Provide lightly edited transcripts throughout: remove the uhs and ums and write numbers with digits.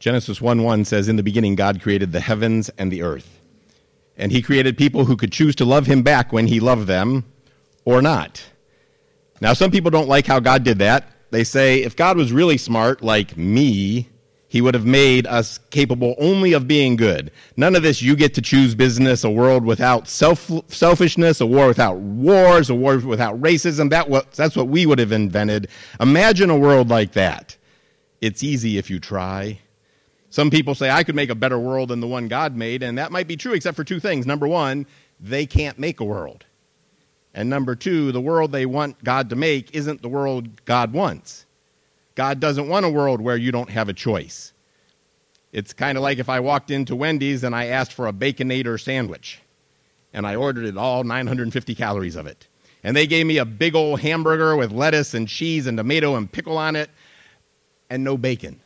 Genesis 1:1 says, "In the beginning God created the heavens and the earth." And he created people who could choose to love him back when he loved them or not. Now, some people don't like how God did that. They say, if God was really smart, like me, he would have made us capable only of being good. None of this, you get to choose business, a world without selfishness, a war without wars, a war without racism. That's what we would have invented. Imagine a world like that. It's easy if you try. Some people say, I could make a better world than the one God made, and that might be true except for two things. Number one, they can't make a world. And number two, the world they want God to make isn't the world God wants. God doesn't want a world where you don't have a choice. It's kind of like if I walked into Wendy's and I asked for a Baconator sandwich, and I ordered it all, 950 calories of it. And they gave me a big old hamburger with lettuce and cheese and tomato and pickle on it, and no bacon.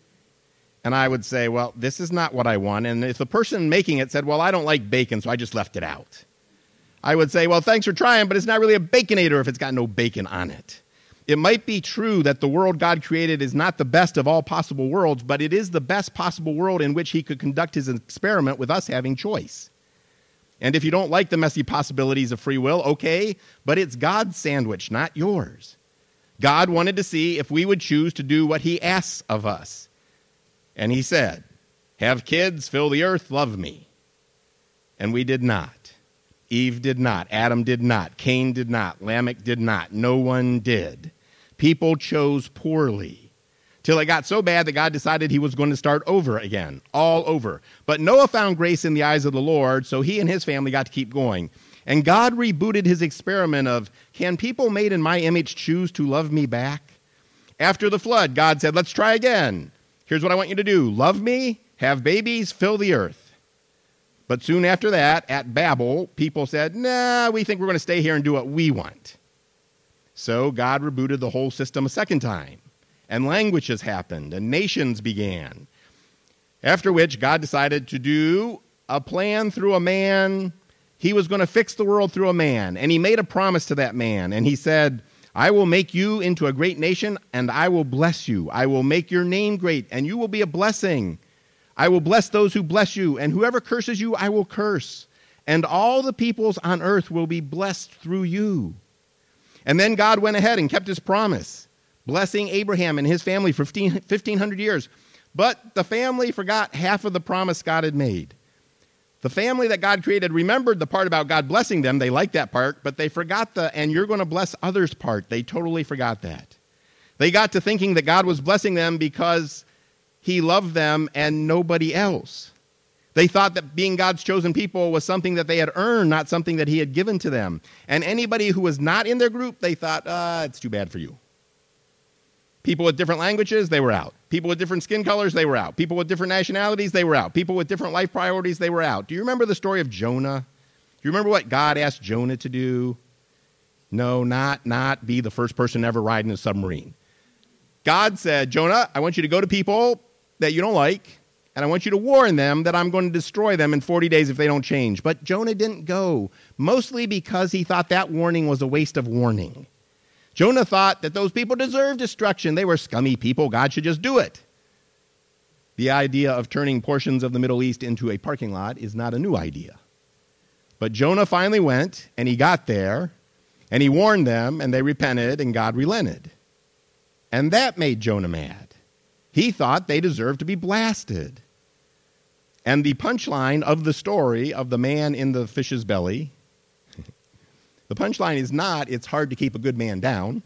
And I would say, well, this is not what I want. And if the person making it said, well, I don't like bacon, so I just left it out, I would say, well, thanks for trying, but it's not really a Baconator if it's got no bacon on it. It might be true that the world God created is not the best of all possible worlds, but it is the best possible world in which he could conduct his experiment with us having choice. And if you don't like the messy possibilities of free will, okay, but it's God's sandwich, not yours. God wanted to see if we would choose to do what he asks of us. And he said, have kids, fill the earth, love me. And we did not. Eve did not. Adam did not. Cain did not. Lamech did not. No one did. People chose poorly till it got so bad that God decided he was going to start over again, all over. But Noah found grace in the eyes of the Lord, so he and his family got to keep going. And God rebooted his experiment of, can people made in my image choose to love me back? After the flood, God said, let's try again. Here's what I want you to do. Love me, have babies, fill the earth. But soon after that, at Babel, people said, nah, we think we're going to stay here and do what we want. So God rebooted the whole system a second time. And languages happened, and nations began. After which, God decided to do a plan through a man. He was going to fix the world through a man. And he made a promise to that man. And he said, I will make you into a great nation, and I will bless you. I will make your name great, and you will be a blessing. I will bless those who bless you, and whoever curses you, I will curse. And all the peoples on earth will be blessed through you. And then God went ahead and kept his promise, blessing Abraham and his family for 1,500 years. But the family forgot half of the promise God had made. The family that God created remembered the part about God blessing them. They liked that part, but they forgot the, and you're going to bless others part. They totally forgot that. They got to thinking that God was blessing them because he loved them and nobody else. They thought that being God's chosen people was something that they had earned, not something that he had given to them. And anybody who was not in their group, they thought, it's too bad for you. People with different languages, they were out. People with different skin colors, they were out. People with different nationalities, they were out. People with different life priorities, they were out. Do you remember the story of Jonah? Do you remember what God asked Jonah to do? No, not be the first person ever riding a submarine. God said, Jonah, I want you to go to people that you don't like, and I want you to warn them that I'm going to destroy them in 40 days if they don't change. But Jonah didn't go, mostly because he thought that warning was a waste of warning. Jonah thought that those people deserved destruction. They were scummy people. God should just do it. The idea of turning portions of the Middle East into a parking lot is not a new idea. But Jonah finally went, and he got there, and he warned them, and they repented, and God relented. And that made Jonah mad. He thought they deserved to be blasted. And the punchline of the story of the man in the fish's belly, the punchline is not, it's hard to keep a good man down.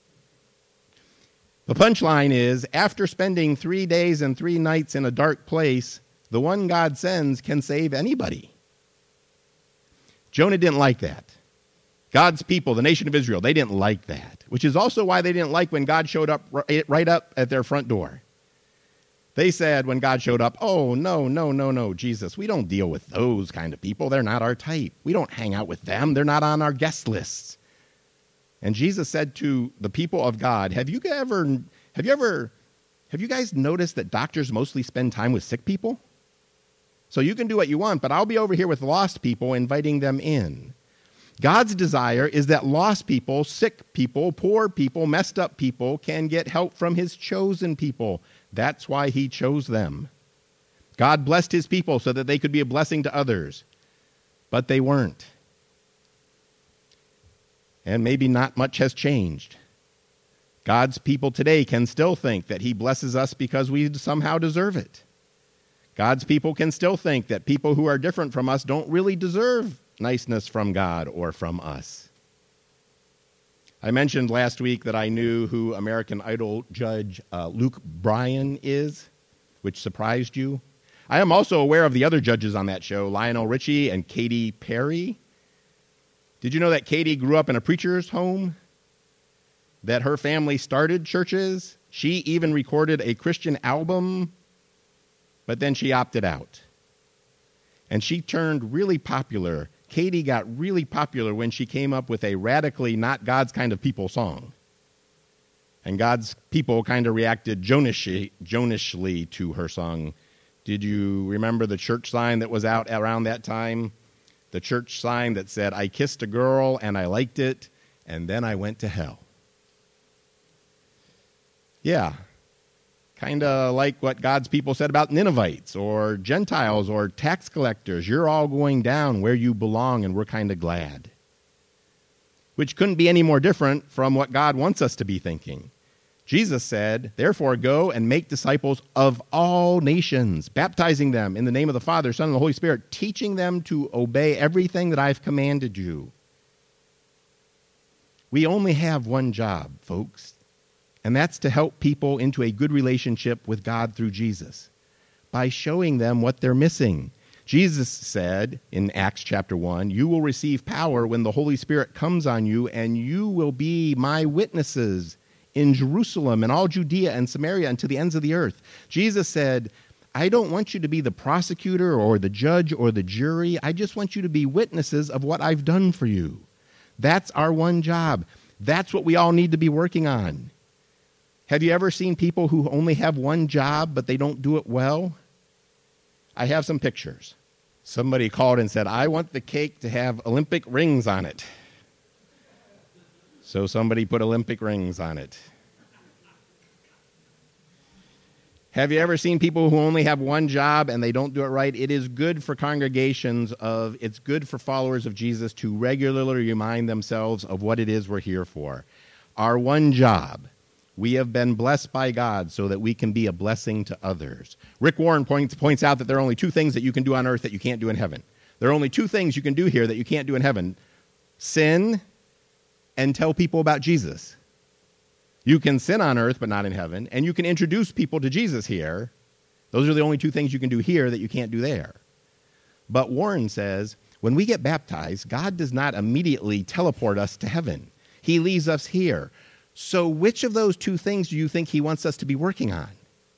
The punchline is, after spending 3 days and 3 nights in a dark place, the one God sends can save anybody. Jonah didn't like that. God's people, the nation of Israel, they didn't like that, which is also why they didn't like when God showed up right up at their front door. They said when God showed up, oh, no, Jesus, we don't deal with those kind of people. They're not our type. We don't hang out with them. They're not on our guest lists. And Jesus said to the people of God, have you guys noticed that doctors mostly spend time with sick people? So you can do what you want, but I'll be over here with lost people, inviting them in. God's desire is that lost people, sick people, poor people, messed up people can get help from his chosen people. That's why he chose them. God blessed his people so that they could be a blessing to others, but they weren't. And maybe not much has changed. God's people today can still think that he blesses us because we somehow deserve it. God's people can still think that people who are different from us don't really deserve niceness from God or from us. I mentioned last week that I knew who American Idol judge Luke Bryan is, which surprised you. I am also aware of the other judges on that show, Lionel Richie and Katy Perry. Did you know that Katy grew up in a preacher's home? That her family started churches? She even recorded a Christian album, but then she opted out. And she turned really popular. Katy got really popular when she came up with a radically not God's kind of people song. And God's people kind of reacted jonishly to her song. Did you remember the church sign that was out around that time? The church sign that said, "I kissed a girl and I liked it, and then I went to hell." Yeah, kind of like what God's people said about Ninevites or Gentiles or tax collectors. You're all going down where you belong, and we're kind of glad. Which couldn't be any more different from what God wants us to be thinking. Jesus said, "Therefore go and make disciples of all nations, baptizing them in the name of the Father, Son, and the Holy Spirit, teaching them to obey everything that I've commanded you." We only have one job, folks, and that's to help people into a good relationship with God through Jesus by showing them what they're missing. Jesus said in Acts chapter 1, "You will receive power when the Holy Spirit comes on you, and you will be my witnesses in Jerusalem and all Judea and Samaria and to the ends of the earth." Jesus said, "I don't want you to be the prosecutor or the judge or the jury. I just want you to be witnesses of what I've done for you." That's our one job. That's what we all need to be working on. Have you ever seen people who only have one job, but they don't do it well? I have some pictures. Somebody called and said, "I want the cake to have Olympic rings on it." So somebody put Olympic rings on it. Have you ever seen people who only have one job and they don't do it right? It is good for it's good for followers of Jesus to regularly remind themselves of what it is we're here for. Our one job. We have been blessed by God so that we can be a blessing to others. Rick Warren points out that there are only two things that you can do on earth that you can't do in heaven. There are only two things you can do here that you can't do in heaven: sin and tell people about Jesus. You can sin on earth but not in heaven, and you can introduce people to Jesus here. Those are the only two things you can do here that you can't do there. But Warren says, when we get baptized, God does not immediately teleport us to heaven. He leaves us here. So which of those two things do you think he wants us to be working on?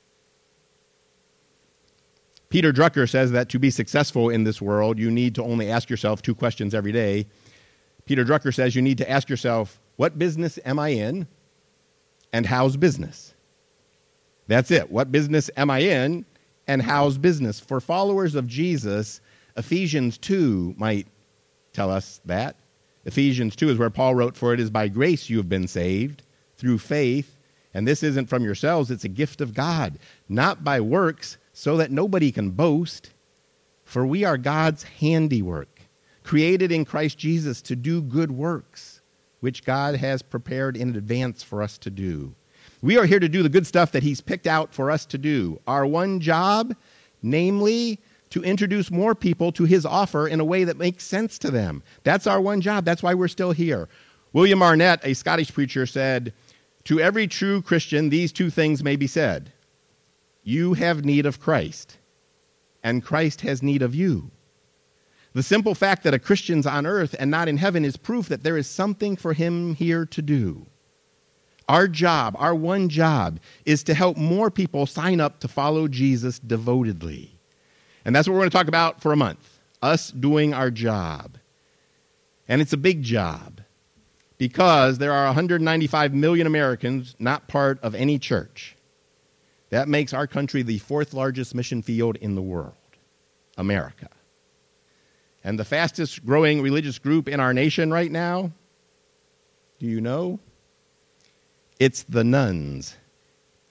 Peter Drucker says that to be successful in this world, you need to only ask yourself two questions every day. Peter Drucker says you need to ask yourself, what business am I in, and how's business? That's it. What business am I in, and how's business? For followers of Jesus, Ephesians 2 might tell us that. Ephesians 2 is where Paul wrote, "For it is by grace you have been saved, through faith, and this isn't from yourselves, it's a gift of God, not by works, so that nobody can boast. For we are God's handiwork, created in Christ Jesus to do good works, which God has prepared in advance for us to do." We are here to do the good stuff that he's picked out for us to do. Our one job, namely, to introduce more people to his offer in a way that makes sense to them. That's our one job. That's why we're still here. William Arnett, a Scottish preacher, said, "To every true Christian, these two things may be said. You have need of Christ, and Christ has need of you." The simple fact that a Christian's on earth and not in heaven is proof that there is something for him here to do. Our job, our one job, is to help more people sign up to follow Jesus devotedly. And that's what we're going to talk about for a month, us doing our job. And it's a big job because there are 195 million Americans not part of any church. That makes our country the fourth largest mission field in the world, America. And the fastest growing religious group in our nation right now, do you know? It's the nuns.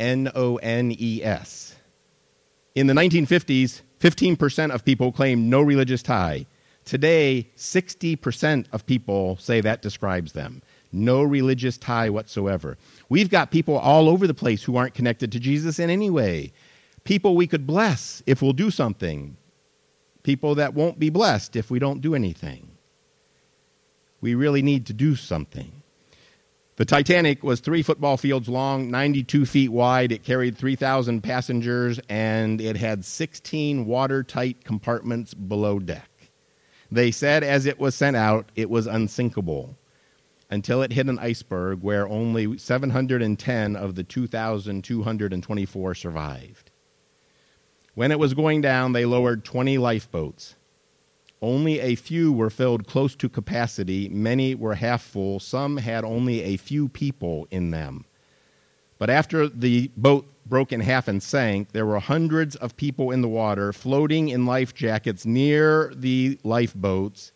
Nones. In the 1950s, 15% of people claimed no religious tie. Today, 60% of people say that describes them. No religious tie whatsoever. We've got people all over the place who aren't connected to Jesus in any way. People we could bless if we'll do something. People that won't be blessed if we don't do anything. We really need to do something. The Titanic was 3 football fields long, 92 feet wide. It carried 3,000 passengers, and it had 16 watertight compartments below deck. They said as it was sent out, it was unsinkable until it hit an iceberg where only 710 of the 2,224 survived. When it was going down, they lowered 20 lifeboats. Only a few were filled close to capacity. Many were half full. Some had only a few people in them. But after the boat broke in half and sank, there were hundreds of people in the water floating in life jackets near the lifeboats.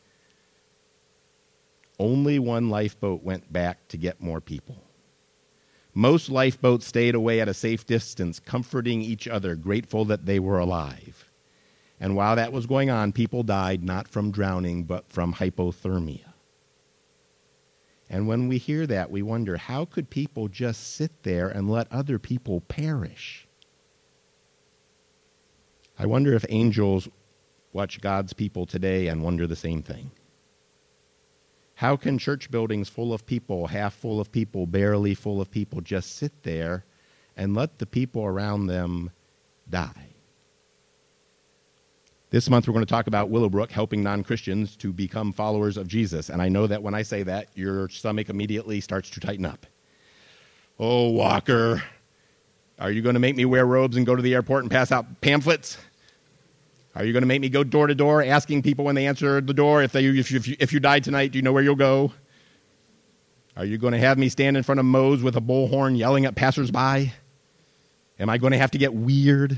Only one lifeboat went back to get more people. Most lifeboats stayed away at a safe distance, comforting each other, grateful that they were alive. And while that was going on, people died not from drowning, but from hypothermia. And when we hear that, we wonder, how could people just sit there and let other people perish? I wonder if angels watch God's people today and wonder the same thing. How can church buildings full of people, half full of people, barely full of people, just sit there and let the people around them die? This month, we're going to talk about Willowbrook helping non-Christians to become followers of Jesus. And I know that when I say that, your stomach immediately starts to tighten up. Oh, Walker, are you going to make me wear robes and go to the airport and pass out pamphlets? Are you going to make me go door to door asking people when they answer the door, if you died tonight, do you know where you'll go? Are you going to have me stand in front of Moe's with a bullhorn yelling at passersby? Am I going to have to get weird?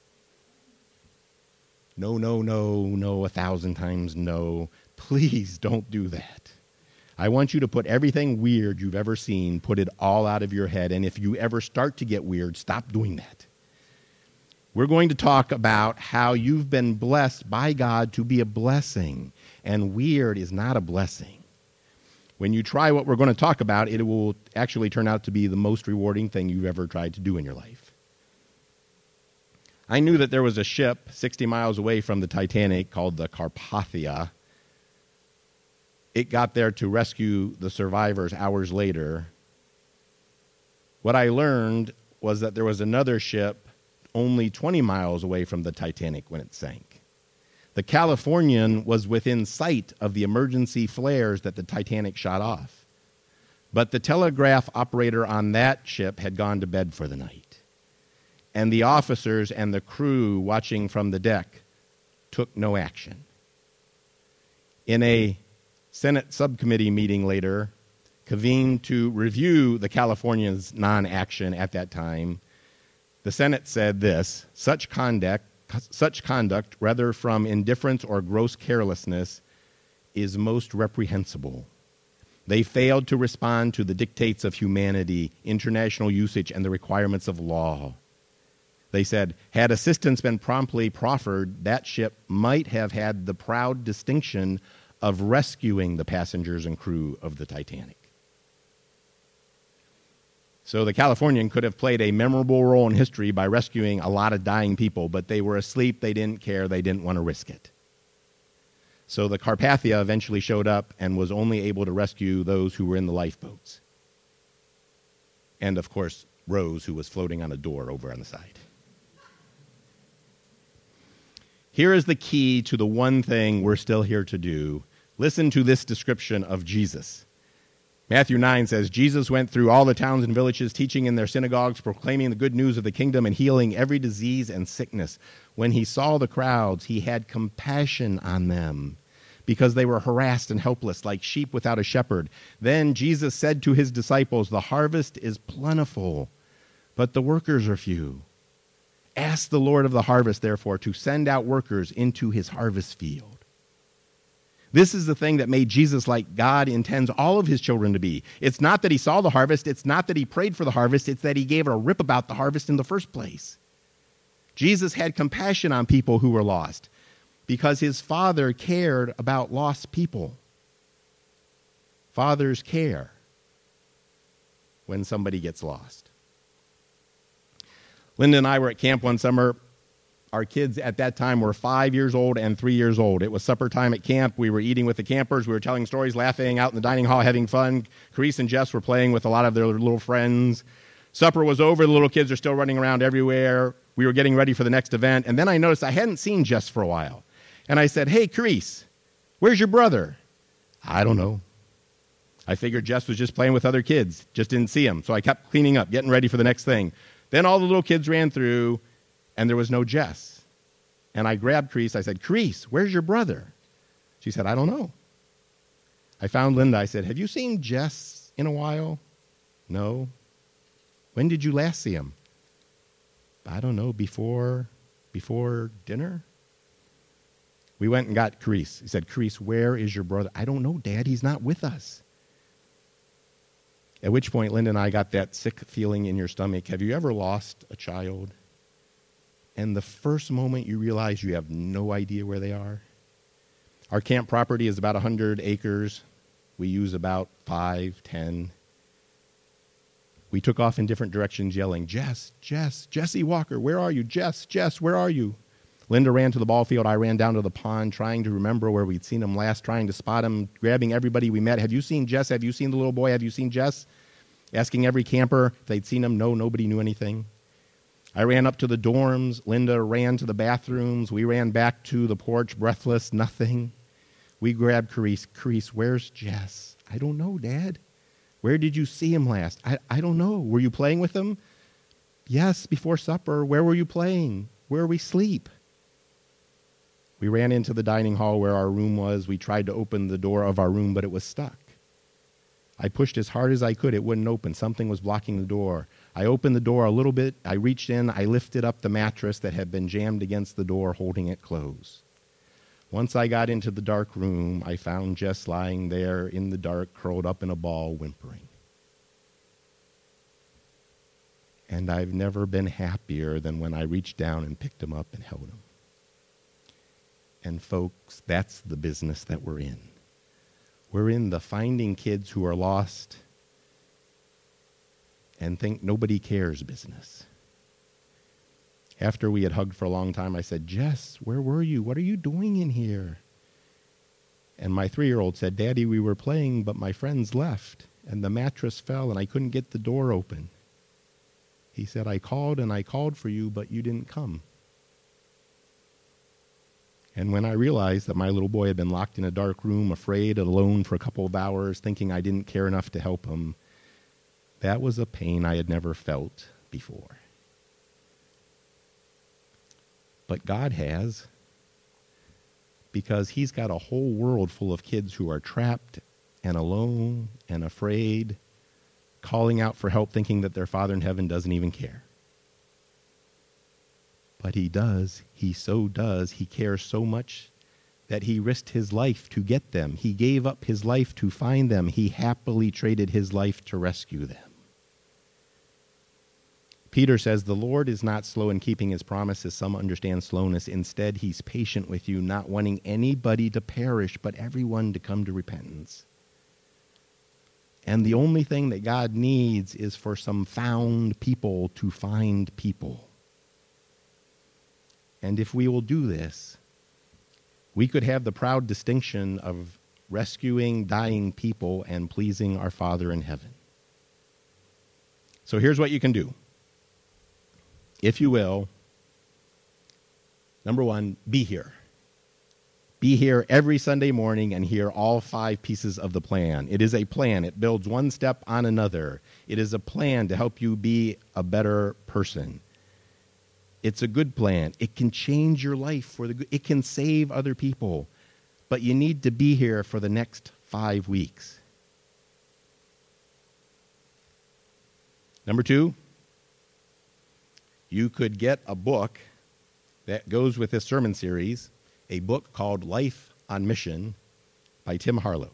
No, no, no, no, 1,000 times no. Please don't do that. I want you to put everything weird you've ever seen, put it all out of your head. And if you ever start to get weird, stop doing that. We're going to talk about how you've been blessed by God to be a blessing. And weird is not a blessing. When you try what we're going to talk about, it will actually turn out to be the most rewarding thing you've ever tried to do in your life. I knew that there was a ship 60 miles away from the Titanic called the Carpathia. It got there to rescue the survivors hours later. What I learned was that there was another ship only 20 miles away from the Titanic when it sank. The Californian was within sight of the emergency flares that the Titanic shot off. But the telegraph operator on that ship had gone to bed for the night. And the officers and the crew watching from the deck took no action. In a Senate subcommittee meeting later, convened to review the Californian's non-action at that time, the Senate said this: such conduct, whether from indifference or gross carelessness, is most reprehensible. They failed to respond to the dictates of humanity, international usage, and the requirements of law. They said, had assistance been promptly proffered, that ship might have had the proud distinction of rescuing the passengers and crew of the Titanic. So the Californian could have played a memorable role in history by rescuing a lot of dying people, but they were asleep, they didn't care, they didn't want to risk it. So the Carpathia eventually showed up and was only able to rescue those who were in the lifeboats. And, of course, Rose, who was floating on a door over on the side. Here is the key to the one thing we're still here to do. Listen to this description of Jesus. Matthew 9 says, Jesus went through all the towns and villages, teaching in their synagogues, proclaiming the good news of the kingdom, and healing every disease and sickness. When he saw the crowds, he had compassion on them, because they were harassed and helpless, like sheep without a shepherd. Then Jesus said to his disciples, the harvest is plentiful, but the workers are few. Ask the Lord of the harvest, therefore, to send out workers into his harvest field. This is the thing that made Jesus like God intends all of his children to be. It's not that he saw the harvest. It's not that he prayed for the harvest. It's that he gave a rip about the harvest in the first place. Jesus had compassion on people who were lost because his Father cared about lost people. Fathers care when somebody gets lost. Linda and I were at camp one summer. Our kids at that time were 5 years old and 3 years old. It was supper time at camp. We were eating with the campers. We were telling stories, laughing out in the dining hall, having fun. Carice and Jess were playing with a lot of their little friends. Supper was over. The little kids are still running around everywhere. We were getting ready for the next event. And then I noticed I hadn't seen Jess for a while. And I said, "Hey, Carice, where's your brother?" "I don't know." I figured Jess was just playing with other kids. Just didn't see him. So I kept cleaning up, getting ready for the next thing. Then all the little kids ran through, and there was no Jess. And I grabbed Carice. I said, "Carice, where's your brother?" She said, "I don't know." I found Linda. I said, "Have you seen Jess in a while?" "No." "When did you last see him?" "I don't know, before dinner." We went and got Carice. He said, "Carice, where is your brother?" "I don't know, Dad. He's not with us." At which point, Linda and I got that sick feeling in your stomach. Have you ever lost a child? And the first moment you realize you have no idea where they are? Our camp property is about 100 acres. We use about 5, 10. We took off in different directions yelling, "Jess, Jess, Jesse Walker, where are you? Jess, Jess, where are you?" Linda ran to the ball field. I ran down to the pond trying to remember where we'd seen him last, trying to spot him, grabbing everybody we met. "Have you seen Jess? Have you seen the little boy? Have you seen Jess?" Asking every camper if they'd seen him. No, nobody knew anything. I ran up to the dorms. Linda ran to the bathrooms. We ran back to the porch, breathless, nothing. We grabbed Carice. "Carice, where's Jess?" "I don't know, Dad." "Where did you see him last?" I don't know. "Were you playing with him?" "Yes, before supper." "Where were you playing?" "Where we sleep." We ran into the dining hall where our room was. We tried to open the door of our room, but it was stuck. I pushed as hard as I could. It wouldn't open. Something was blocking the door. I opened the door a little bit. I reached in. I lifted up the mattress that had been jammed against the door, holding it closed. Once I got into the dark room, I found Jess lying there in the dark, curled up in a ball, whimpering. And I've never been happier than when I reached down and picked him up and held him. And folks, that's the business that we're in. We're in the finding kids who are lost and think nobody cares business. After we had hugged for a long time, I said, "Jess, where were you? What are you doing in here?" And my 3-year-old said, "Daddy, we were playing, but my friends left, and the mattress fell, and I couldn't get the door open." He said, I called for you, but you didn't come." And when I realized that my little boy had been locked in a dark room, afraid, alone for a couple of hours, thinking I didn't care enough to help him, that was a pain I had never felt before. But God has, because he's got a whole world full of kids who are trapped and alone and afraid, calling out for help, thinking that their Father in heaven doesn't even care. But he does. He so does. He cares so much that he risked his life to get them. He gave up his life to find them. He happily traded his life to rescue them. Peter says, "The Lord is not slow in keeping his promises. Some understand slowness. Instead, he's patient with you, not wanting anybody to perish, but everyone to come to repentance." And the only thing that God needs is for some found people to find people. And if we will do this, we could have the proud distinction of rescuing dying people and pleasing our Father in heaven. So here's what you can do. If you will, number one, be here. Be here every Sunday morning and hear all 5 pieces of the plan. It is a plan. It builds one step on another. It is a plan to help you be a better person. It's a good plan. It can change your life for the good. It can save other people. But you need to be here for the next 5 weeks. Number 2, you could get a book that goes with this sermon series, a book called Life on Mission, by Tim Harlow.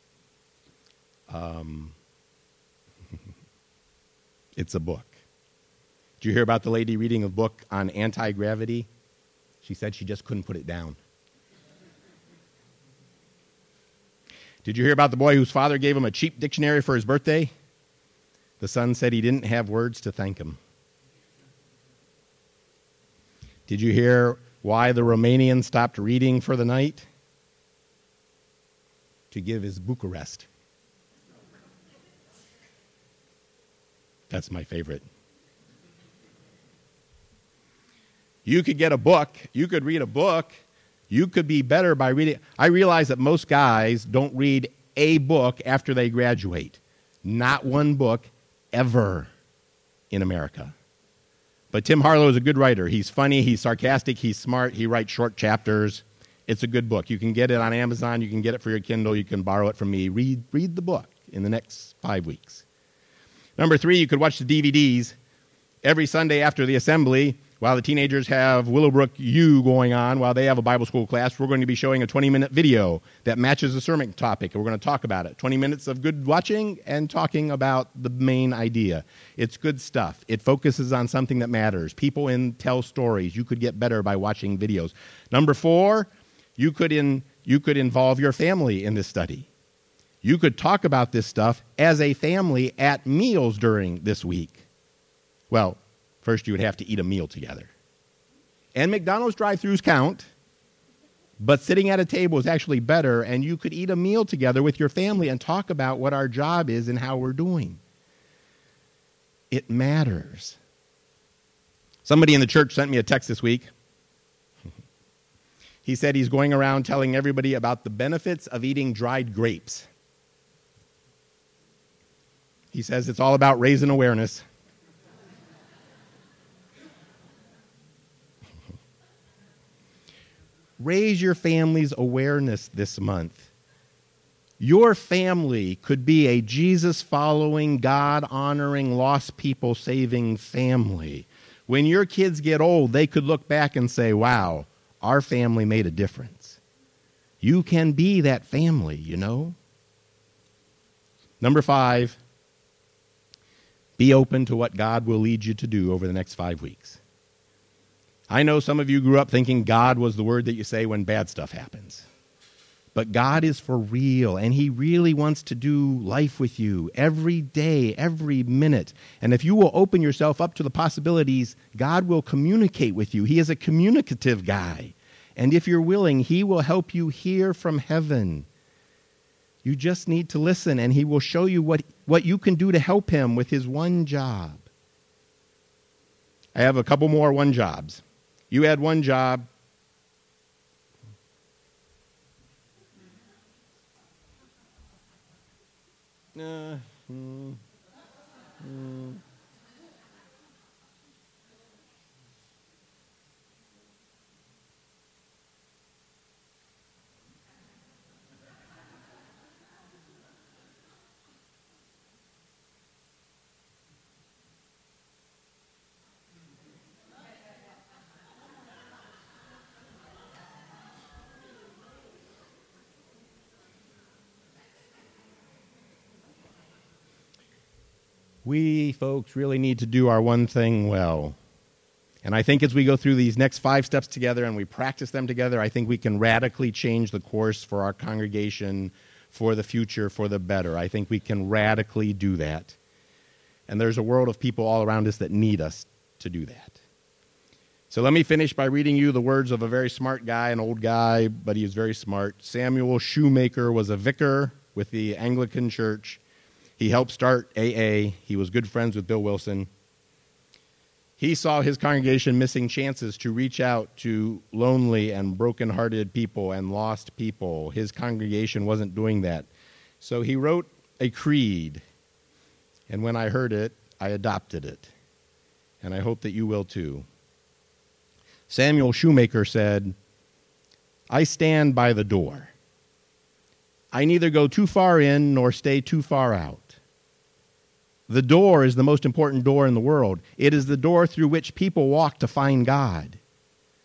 It's a book. Did you hear about the lady reading a book on anti-gravity? She said she just couldn't put it down. Did you hear about the boy whose father gave him a cheap dictionary for his birthday? The son said he didn't have words to thank him. Did you hear why the Romanian stopped reading for the night? To give his Bucharest. That's my favorite. You could get a book. You could read a book. You could be better by reading. I realize that most guys don't read a book after they graduate. Not one book ever in America. But Tim Harlow is a good writer. He's funny, he's sarcastic, he's smart, he writes short chapters. It's a good book. You can get it on Amazon, you can get it for your Kindle, you can borrow it from me. Read the book in the next 5 weeks. Number 3, you could watch the DVDs every Sunday after the assembly. While the teenagers have Willowbrook U going on, while they have a Bible school class, we're going to be showing a 20-minute video that matches the sermon topic, and we're going to talk about it. 20 minutes of good watching and talking about the main idea. It's good stuff. It focuses on something that matters. People tell stories. You could get better by watching videos. Number 4, you could involve your family in this study. You could talk about this stuff as a family at meals during this week. Well, first you would have to eat a meal together. And McDonald's drive-thrus count, but sitting at a table is actually better, and you could eat a meal together with your family and talk about what our job is and how we're doing. It matters. Somebody in the church sent me a text this week. He said he's going around telling everybody about the benefits of eating dried grapes. He says it's all about raising awareness. Raise your family's awareness this month. Your family could be a Jesus-following, God-honoring, lost people-saving family. When your kids get old, they could look back and say, wow, our family made a difference. You can be that family, you know. Number 5, be open to what God will lead you to do over the next 5 weeks. I know some of you grew up thinking God was the word that you say when bad stuff happens. But God is for real, and he really wants to do life with you every day, every minute. And if you will open yourself up to the possibilities, God will communicate with you. He is a communicative guy. And if you're willing, he will help you hear from heaven. You just need to listen, and he will show you what you can do to help him with his one job. I have a couple more one jobs. You had one job. We, folks, really need to do our one thing well. And I think as we go through these next 5 steps together and we practice them together, I think we can radically change the course for our congregation, for the future, for the better. I think we can radically do that. And there's a world of people all around us that need us to do that. So let me finish by reading you the words of a very smart guy, an old guy, but he is very smart. Samuel Shoemaker was a vicar with the Anglican Church. He helped start AA. He was good friends with Bill Wilson. He saw his congregation missing chances to reach out to lonely and broken-hearted people and lost people. His congregation wasn't doing that. So he wrote a creed, and when I heard it, I adopted it. And I hope that you will too. Samuel Shoemaker said, I stand by the door. I neither go too far in nor stay too far out. The door is the most important door in the world. It is the door through which people walk to find God.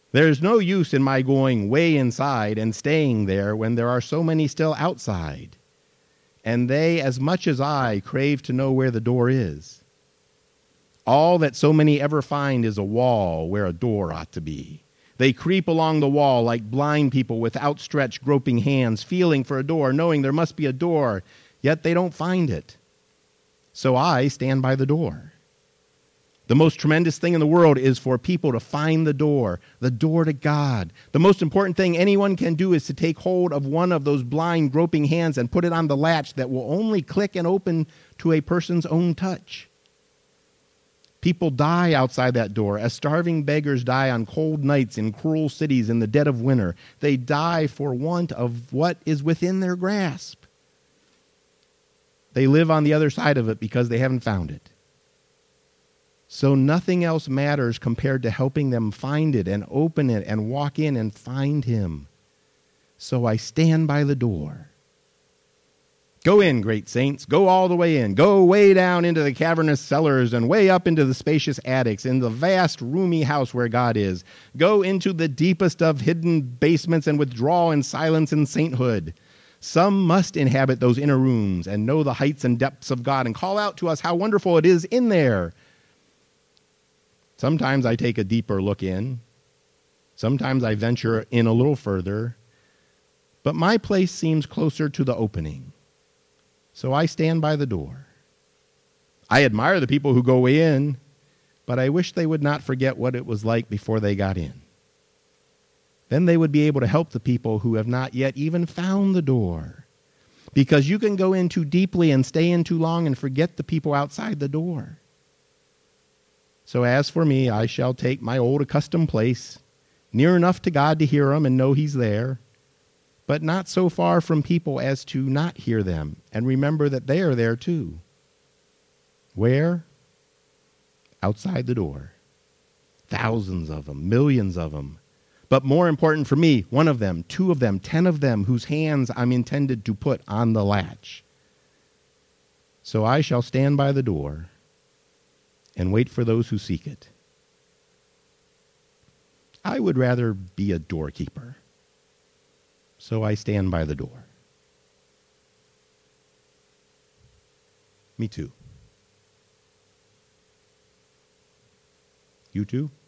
There's no use in my going way inside and staying there when there are so many still outside. And they, as much as I, crave to know where the door is. All that so many ever find is a wall where a door ought to be. They creep along the wall like blind people with outstretched, groping hands, feeling for a door, knowing there must be a door, yet they don't find it. So I stand by the door. The most tremendous thing in the world is for people to find the door to God. The most important thing anyone can do is to take hold of one of those blind, groping hands and put it on the latch that will only click and open to a person's own touch. People die outside that door as starving beggars die on cold nights in cruel cities in the dead of winter. They die for want of what is within their grasp. They live on the other side of it because they haven't found it. So nothing else matters compared to helping them find it and open it and walk in and find him. So I stand by the door. Go in, great saints. Go all the way in. Go way down into the cavernous cellars and way up into the spacious attics in the vast, roomy house where God is. Go into the deepest of hidden basements and withdraw in silence and sainthood. Some must inhabit those inner rooms and know the heights and depths of God and call out to us how wonderful it is in there. Sometimes I take a deeper look in. Sometimes I venture in a little further. But my place seems closer to the opening. So I stand by the door. I admire the people who go in, but I wish they would not forget what it was like before they got in. Then they would be able to help the people who have not yet even found the door. Because you can go in too deeply and stay in too long and forget the people outside the door. So as for me, I shall take my old accustomed place, near enough to God to hear him and know he's there, but not so far from people as to not hear them and remember that they are there too. Where? Outside the door. Thousands of them, millions of them. But more important for me, one of them, two of them, 10 of them, whose hands I'm intended to put on the latch. So I shall stand by the door and wait for those who seek it. I would rather be a doorkeeper. So I stand by the door. Me too. You too?